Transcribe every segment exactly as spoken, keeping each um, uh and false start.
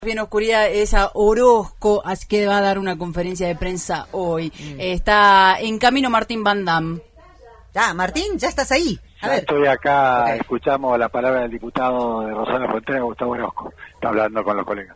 Bien oscuridad es a Orozco, así que va a dar una conferencia de prensa hoy. Mm. Está en camino Martín Van Dam. Ya, Martín, ya estás ahí. A ya ver. Estoy acá, okay. Escuchamos la palabra del diputado de Rosario Frontera, Gustavo Orozco. Está hablando con los colegas.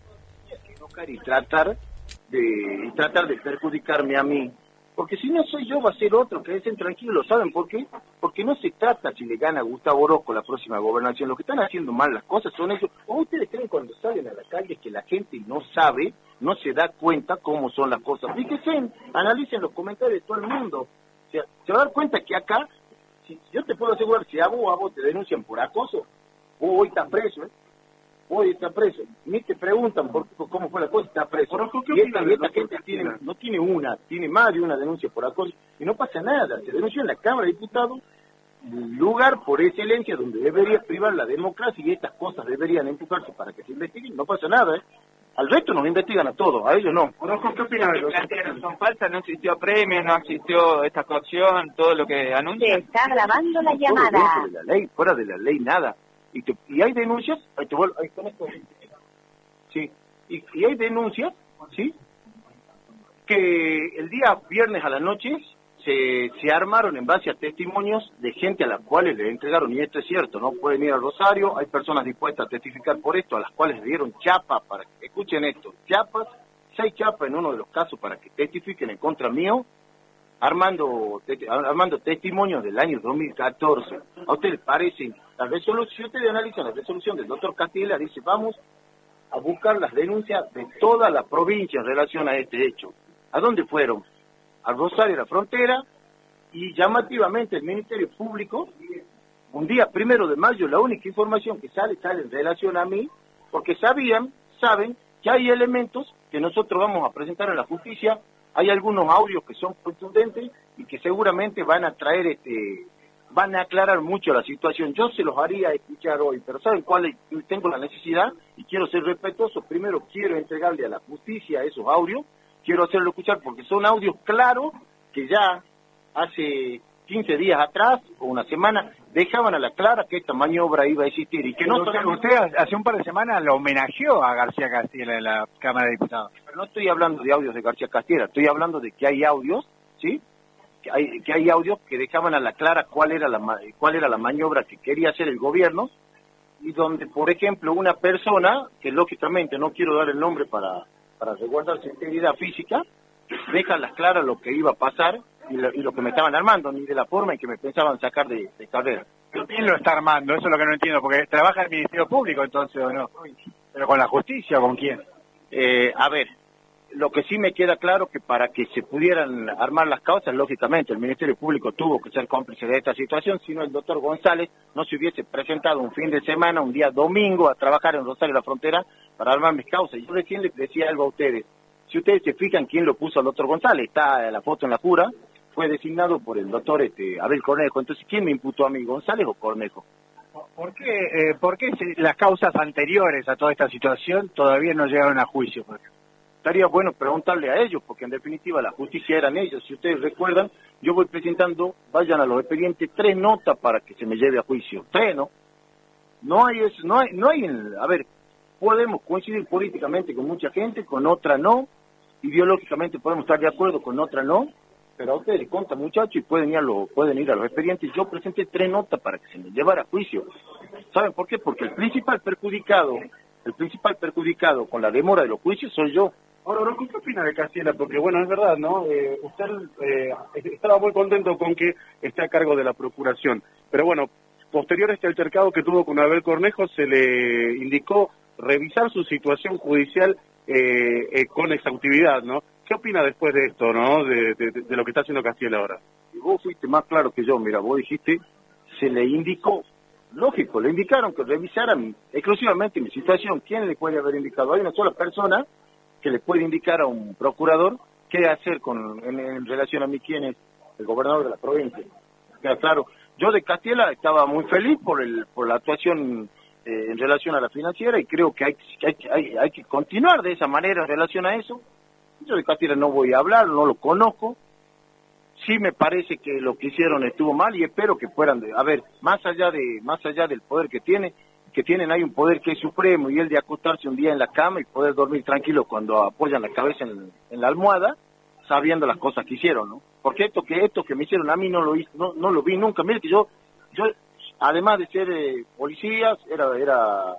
Y tratar de y tratar de perjudicarme a mí, porque si no soy yo va a ser otro, que estén tranquilos. ¿Saben por qué? Porque no se trata si le gana Gustavo Orozco la próxima gobernación. Lo que están haciendo mal las cosas son ellos. ¿O ustedes creen cuando salen a la calle que la gente no sabe, no se da cuenta cómo son las cosas? Fíjense, analicen los comentarios de todo el mundo. O sea, se va a dar cuenta que acá, si yo te puedo asegurar, si a vos, a vos te denuncian por acoso, vos hoy estás preso, ¿eh? Hoy está preso, ni te preguntan por, por cómo fue la cosa, está preso. Y esta, y esta gente tiene, no tiene una, tiene más de una denuncia por acoso y no pasa nada. Se denunció en la Cámara de Diputados, lugar por excelencia donde debería privar la democracia y estas cosas deberían empujarse para que se investiguen. No pasa nada, ¿eh? Al resto nos investigan a todos, a ellos no. Orozco, ¿qué opinas de los que son falsas? No existió premio, no existió esta coacción, todo lo que anuncia. Se está grabando la llamada. Fuera de la ley, fuera de la ley, nada. Y, te, y hay denuncias, ahí te vuelvo, ahí con esto, sí, y, y hay denuncias, sí, que el día viernes a la noche se, se armaron en base a testimonios de gente a las cuales le entregaron, y esto es cierto, no pueden ir a Rosario, hay personas dispuestas a testificar por esto, a las cuales le dieron chapa para que, escuchen esto, chapas, seis chapas en uno de los casos para que testifiquen en contra mío, armando te, armando testimonios del año dos mil catorce. ¿A ustedes les parece? La resolución, si ustedes analizan la resolución del doctor Castilla, dice, vamos a buscar las denuncias de toda la provincia en relación a este hecho. ¿A dónde fueron? A Rosario, a la Frontera, y llamativamente el Ministerio Público, un día primero de mayo, la única información que sale, sale en relación a mí, porque sabían, saben, que hay elementos que nosotros vamos a presentar en la justicia. Hay algunos audios que son contundentes y que seguramente van a traer, este, van a aclarar mucho la situación. Yo se los haría escuchar hoy, pero ¿saben cuál? Tengo la necesidad y quiero ser respetuoso. Primero quiero entregarle a la justicia esos audios, quiero hacerlo escuchar porque son audios claros que ya hace quince días atrás o una semana dejaban a la clara que esta maniobra iba a existir y que no usted, usted hace un par de semanas lo homenajeó a García Castilla en la Cámara de Diputados. Pero no estoy hablando de audios de García Castilla, estoy hablando de que hay audios, ¿sí? Que hay que hay audios que dejaban a la clara cuál era la cuál era la maniobra que quería hacer el gobierno y donde, por ejemplo, una persona que lógicamente no quiero dar el nombre para para resguardar su integridad física, deja a las claras lo que iba a pasar y lo, y lo que me estaban armando, ni de la forma en que me pensaban sacar de, de carrera. ¿Quién lo está armando? Eso es lo que no entiendo, porque trabaja el Ministerio Público entonces, ¿o no? ¿Pero con la justicia o con quién? Eh, a ver, lo que sí me queda claro que para que se pudieran armar las causas, lógicamente el Ministerio Público tuvo que ser cómplice de esta situación, si no el doctor González no se hubiese presentado un fin de semana, un día domingo, a trabajar en Rosario la Frontera para armar mis causas. Yo recién les decía algo a ustedes. Si ustedes se fijan quién lo puso al doctor González, está la foto en la jura, fue designado por el doctor este, Abel Cornejo. Entonces, ¿quién me imputó a mí, González o Cornejo? ¿Por qué, eh, ¿por qué si las causas anteriores a toda esta situación todavía no llegaron a juicio? Por ejemplo? Estaría bueno preguntarle a ellos, porque en definitiva la justicia eran ellos. Si ustedes recuerdan, yo voy presentando, vayan a los expedientes, tres notas para que se me lleve a juicio. Tres, ¿no? No hay eso, no hay, no hay, a ver, podemos coincidir políticamente con mucha gente, con otra no, ideológicamente podemos estar de acuerdo, con otra no, pero a ustedes les conta, muchachos, y pueden ir a, lo, pueden ir a los expedientes. Yo presenté tres notas para que se me llevara a juicio. ¿Saben por qué? Porque el principal perjudicado, el principal perjudicado con la demora de los juicios soy yo. Ahora, Orozco, ¿qué opina de Castilla? Porque, bueno, es verdad, ¿no? Eh, usted eh, estaba muy contento con que esté a cargo de la Procuración, pero bueno, posterior a este altercado que tuvo con Abel Cornejo, se le indicó revisar su situación judicial eh, eh, con exhaustividad, ¿no? ¿Qué opina después de esto, no? De, de, de lo que está haciendo Castilla ahora. Y vos fuiste más claro que yo, mira, vos dijiste, se le indicó, lógico, le indicaron que revisaran exclusivamente mi situación. ¿Quién le puede haber indicado? Hay una sola persona que le puede indicar a un procurador qué hacer con en, en relación a mí, quién es el gobernador de la provincia. Queda claro. Yo de Castilla estaba muy feliz por el por la actuación eh, en relación a la financiera y creo que hay, hay, hay, hay que continuar de esa manera en relación a eso. Yo de Castilla no voy a hablar, no lo conozco. Sí me parece que lo que hicieron estuvo mal y espero que fueran de, a ver, más allá de más allá del poder que tiene, que tienen ahí un poder que es supremo, y el de acostarse un día en la cama y poder dormir tranquilo cuando apoyan la cabeza en, en la almohada, sabiendo las cosas que hicieron, ¿no? Porque esto que esto que me hicieron a mí no lo hice, no, no lo vi nunca. Mire que yo, yo además de ser eh, policía, era, era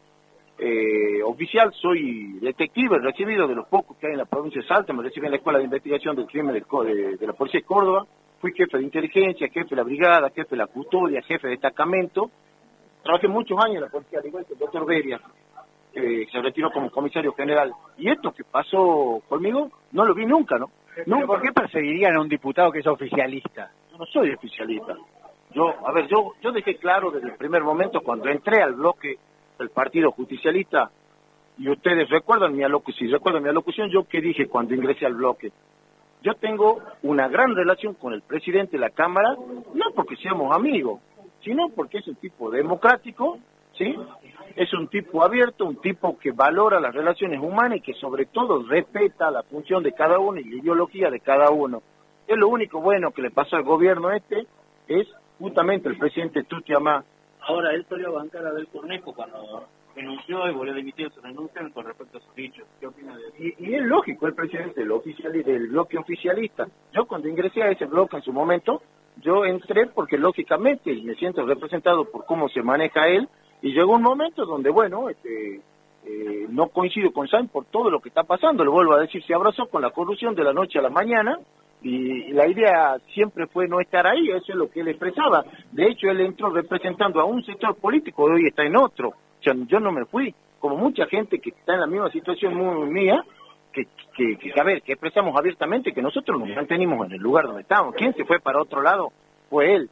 eh, oficial, soy detective, recibido de los pocos que hay en la provincia de Salta, me recibí en la Escuela de Investigación del Crimen de, de, de la Policía de Córdoba, fui jefe de inteligencia, jefe de la brigada, jefe de la custodia, jefe de destacamento. Trabajé muchos años en la policía, al igual que el doctor Beria, que se retiró como comisario general. Y esto que pasó conmigo, no lo vi nunca, ¿no? No, ¿por qué perseguirían a un diputado que es oficialista? Yo no soy oficialista. Yo, a ver, yo yo dejé claro desde el primer momento cuando entré al bloque del Partido Justicialista, y ustedes recuerdan mi alocución, si recuerdan mi alocución, yo qué dije cuando ingresé al bloque. Yo tengo una gran relación con el presidente de la Cámara, no porque seamos amigos, sino porque es un tipo democrático, ¿sí? Es un tipo abierto, un tipo que valora las relaciones humanas y que sobre todo respeta la función de cada uno y la ideología de cada uno. Es lo único bueno que le pasó al gobierno este, es justamente el presidente Tuti Amá. Ahora, él salió a bancar a Abel Cornejo cuando renunció y volvió a dimitir su renuncia con respecto a sus dichos. ¿Qué opina de eso? Y, y es lógico, el presidente del, oficial, del bloque oficialista. Yo cuando ingresé a ese bloque en su momento, yo entré porque lógicamente me siento representado por cómo se maneja él, y llegó un momento donde, bueno, este, eh, no coincido con Sainz por todo lo que está pasando, le vuelvo a decir, se abrazó con la corrupción de la noche a la mañana, y, y la idea siempre fue no estar ahí, eso es lo que él expresaba. De hecho, él entró representando a un sector político y hoy está en otro. O sea, yo no me fui, como mucha gente que está en la misma situación muy mía, que, que, que, a ver, que expresamos abiertamente que nosotros nos mantenimos en el lugar donde estábamos. ¿Quién se fue para otro lado? Fue él.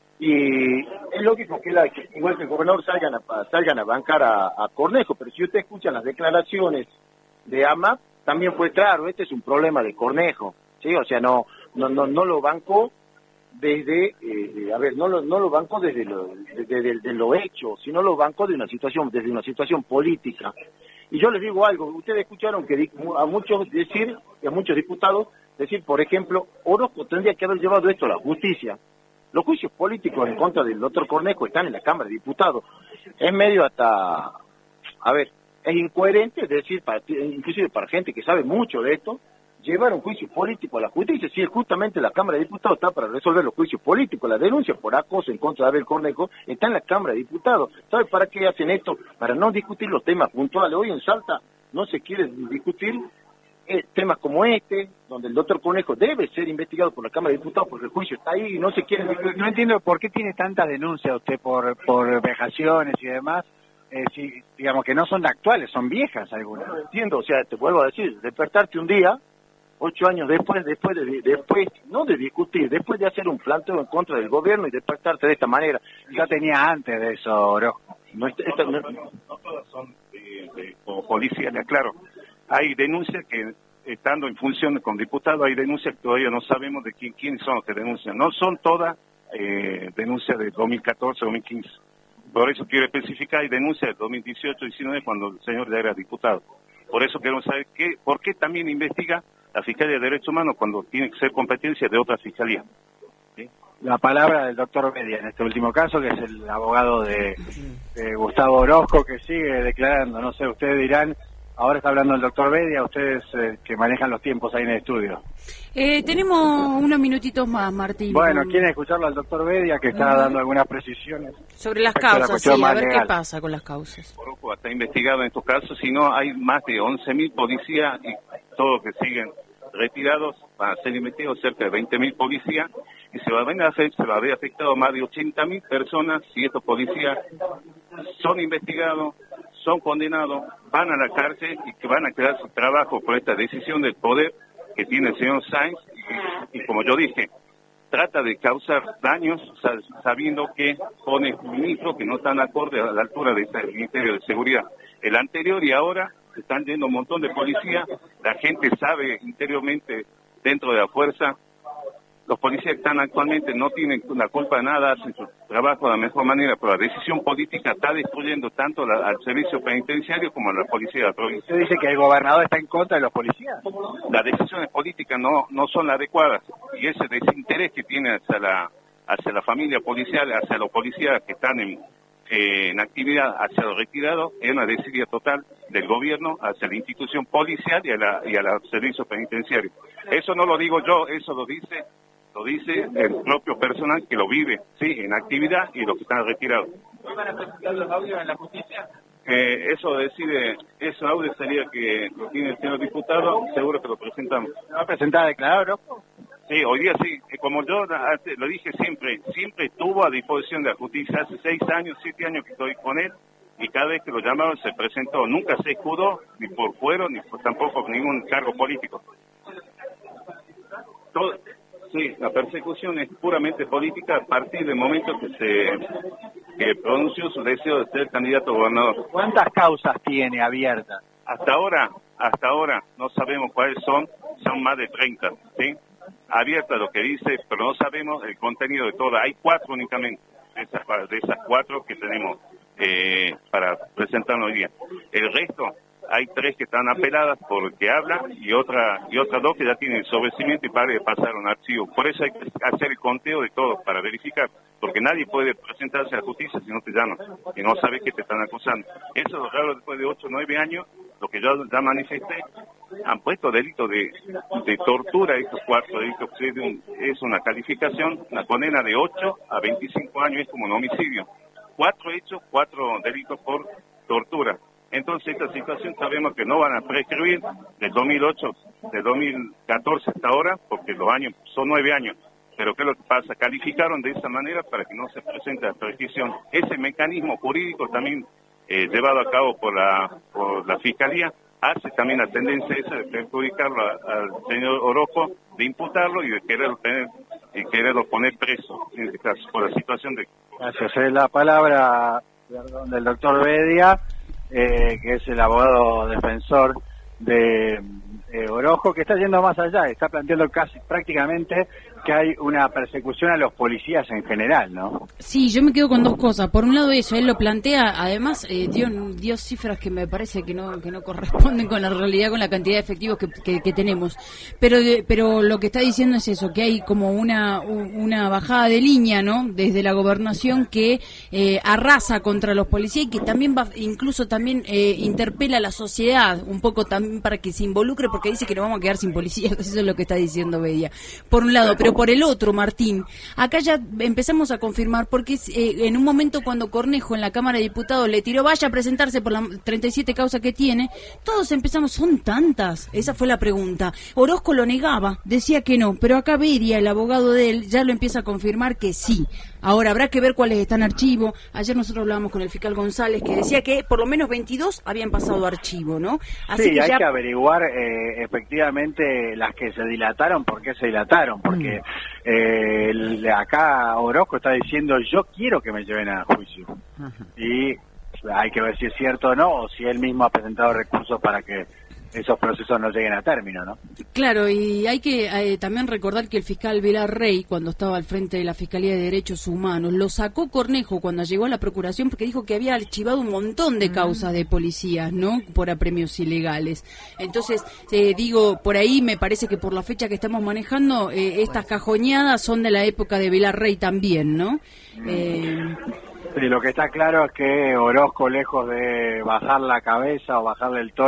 Y es lógico que, la, que igual que el gobernador salgan a, salgan a bancar a, a Cornejo, pero si usted escucha las declaraciones de Amá, también fue claro, este es un problema de Cornejo, ¿sí? O sea, no no no, no lo bancó desde, eh, a ver, no lo, no lo bancó desde lo, desde, desde lo hecho, sino lo bancó de una situación, desde una situación política. Y yo les digo algo, ustedes escucharon que a muchos decir, y a muchos diputados, decir, por ejemplo, Orozco tendría que haber llevado esto a la justicia. Los juicios políticos en contra del doctor Cornejo están en la Cámara de Diputados. Es medio hasta, a ver, es incoherente, es decir, para, inclusive para gente que sabe mucho de esto, llevar un juicio político a la justicia, si justamente la Cámara de Diputados está para resolver los juicios políticos. La denuncia por acoso en contra de Abel Cornejo está en la Cámara de Diputados. ¿Sabe para qué hacen esto? Para no discutir los temas puntuales. Hoy en Salta no se quiere discutir eh, temas como este, donde el doctor Cornejo debe ser investigado por la Cámara de Diputados porque el juicio está ahí y no se quiere... No entiendo por qué tiene tanta denuncia usted por, por vejaciones y demás, eh, si, digamos que no son actuales, son viejas algunas. No, no entiendo, o sea, te vuelvo a decir, despertarte un día... ocho años después, después de, después, no de discutir, después de hacer un planteo en contra del gobierno y despertarte de esta manera. Ya tenía antes de eso, Orozco. No, esta, no, no todas son de, de, como policía, le aclaro. Hay denuncias que, estando en función con diputados, hay denuncias que todavía no sabemos de quién, quiénes son los que denuncian. No son todas eh, denuncias de dos mil catorce, dos mil quince. Por eso quiero especificar, hay denuncias de dos mil dieciocho, diecinueve, cuando el señor ya era diputado. Por eso queremos saber qué, por qué también investiga la Fiscalía de Derechos Humanos cuando tiene que ser competencia de otra fiscalía. ¿Sí? La palabra del doctor Bedia en este último caso, que es el abogado de, de Gustavo Orozco, que sigue declarando. No sé, ustedes dirán, ahora está hablando el doctor Bedia, ustedes eh, que manejan los tiempos ahí en el estudio. Eh, tenemos unos minutitos más, Martín. Bueno, con... ¿quieren escucharlo al doctor Bedia, que está dando algunas precisiones? Sobre las causas, sí, a ver legal. Qué pasa con las causas. Orozco está investigado en estos casos, si no hay más de once mil policías y todos que siguen retirados para ser investigados, cerca de veinte mil policías, y se va a ver, se va a ver afectado más de ochenta mil personas si estos policías son investigados, son condenados, van a la cárcel y que van a quedar su trabajo por esta decisión del poder que tiene el señor Sainz, y, y como yo dije, trata de causar daños sabiendo que pone ministros que no están acorde a la altura del Ministerio de Seguridad. El anterior y ahora se están yendo un montón de policías, la gente sabe interiormente dentro de la fuerza, los policías que están actualmente no tienen la culpa de nada, hacen su trabajo de la mejor manera, pero la decisión política está destruyendo tanto la, al servicio penitenciario como a la policía de la provincia. ¿Usted dice que el gobernador está en contra de los policías? Las decisiones políticas no no son las adecuadas, y ese desinterés que tiene hacia la hacia la familia policial, hacia los policías que están en eh, en actividad ha sido retirado en una desidia total del gobierno hacia la institución policial y a la y a los servicios penitenciarios. Eso no lo digo yo, eso lo dice lo dice el propio personal que lo vive, sí, en actividad y los que están retirados. ¿Van a presentar los audios en la justicia? Eh, eso decide, eso audio sería que lo tiene el señor diputado, seguro que lo presentamos. ¿Lo va a presentar a declarar, Orozco? Sí, hoy día sí, eh, como yo lo dije siempre, siempre estuvo a disposición de la justicia, hace seis años, siete años que estoy con él, y cada vez que lo llamaron se presentó, nunca se escudó, ni por fuero, ni por, tampoco por ningún cargo político. Todo, sí, la persecución es puramente política a partir del momento que se que pronunció su deseo de ser candidato a gobernador. ¿Cuántas causas tiene abiertas? Hasta ahora, hasta ahora no sabemos cuáles son, son más de treinta, ¿sí? Abierta lo que dice, pero no sabemos el contenido de todas. Hay cuatro únicamente, de esas, de esas cuatro que tenemos eh, para presentarnos hoy día. El resto, hay tres que están apeladas porque hablan y otra y otras dos que ya tienen sobrecimiento y para de pasar un archivo. Por eso hay que hacer el conteo de todos para verificar, porque nadie puede presentarse a la justicia si no te llaman y no sabes que te están acusando. Eso es lo raro después de ocho o nueve años, lo que yo ya manifesté, han puesto delito de, de tortura, estos cuatro delitos, es una calificación, una condena de ocho a veinticinco años, es como un homicidio. Cuatro hechos, cuatro delitos por tortura. Entonces esta situación sabemos que no van a prescribir del dos mil ocho, del dos mil catorce hasta ahora, porque los años son nueve años. Pero ¿qué es lo que pasa? Calificaron de esa manera para que no se presente la prescripción. Ese mecanismo jurídico también eh, llevado a cabo por la, por la Fiscalía hace también la tendencia esa de perjudicarlo a, al señor Orozco, de imputarlo y de quererlo, tener, y quererlo poner preso, en este caso, por la situación de... Gracias. Es la palabra perdón, del doctor Bedia, eh, que es el abogado defensor de eh, Orozco, que está yendo más allá, está planteando casi prácticamente que hay una persecución a los policías en general, ¿no? Sí, yo me quedo con dos cosas. Por un lado eso, él lo plantea, además eh, dio, dio cifras que me parece que no que no corresponden con la realidad, con la cantidad de efectivos que, que, que tenemos. Pero de, pero lo que está diciendo es eso, que hay como una una bajada de línea, ¿no? Desde la gobernación que eh, arrasa contra los policías y que también va, incluso también eh, interpela a la sociedad un poco también para que se involucre, porque dice que nos vamos a quedar sin policías. Eso es lo que está diciendo Bedia. Por un lado, pero por el otro, Martín, acá ya empezamos a confirmar, porque eh, en un momento cuando Cornejo en la Cámara de Diputados le tiró, vaya a presentarse por las treinta y siete causas que tiene, todos empezamos, ¿son tantas? Esa fue la pregunta. Orozco lo negaba, decía que no, pero acá Bedia, el abogado de él, ya lo empieza a confirmar que sí. Ahora, habrá que ver cuáles están en archivo. Ayer nosotros hablábamos con el fiscal González, que decía que por lo menos veintidós habían pasado archivo, ¿no? Así sí, que hay ya... que averiguar eh, efectivamente las que se dilataron, por qué se dilataron, porque mm. eh, el, acá Orozco está diciendo, yo quiero que me lleven a juicio. Ajá. Y hay que ver si es cierto o no, o si él mismo ha presentado recursos para que esos procesos no lleguen a término, ¿no? Claro, y hay que eh, también recordar que el fiscal Vilarrey, cuando estaba al frente de la Fiscalía de Derechos Humanos, lo sacó Cornejo cuando llegó a la Procuración porque dijo que había archivado un montón de causas de policías, ¿no? Por apremios ilegales. Entonces, eh, digo, por ahí me parece que por la fecha que estamos manejando, eh, estas cajoneadas son de la época de Vilarrey también, ¿no? Eh... Sí, lo que está claro es que Orozco, lejos de bajar la cabeza o bajarle el tono,